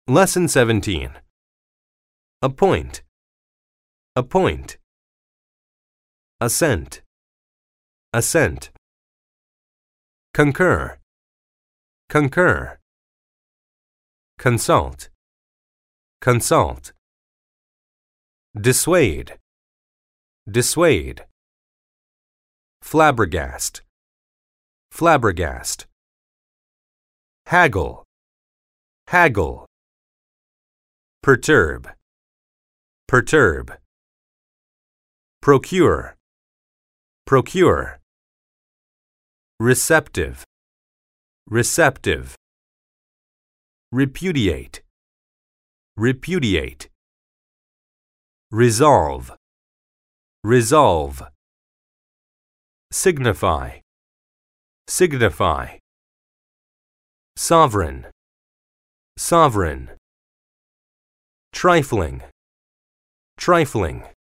Lesson 17. Appoint. Appoint. Assent. Assent. Concur. Concur. Consult. Consult. Dissuade. Dissuade. Flabbergast. Flabbergast. Haggle. Haggle. Perturb. Perturb. Procure. Procure. Receptive. Receptive. Repudiate. Repudiate. Resolve. Resolve. Signify. Signify. Sovereign. Sovereign. Trifling. Trifling.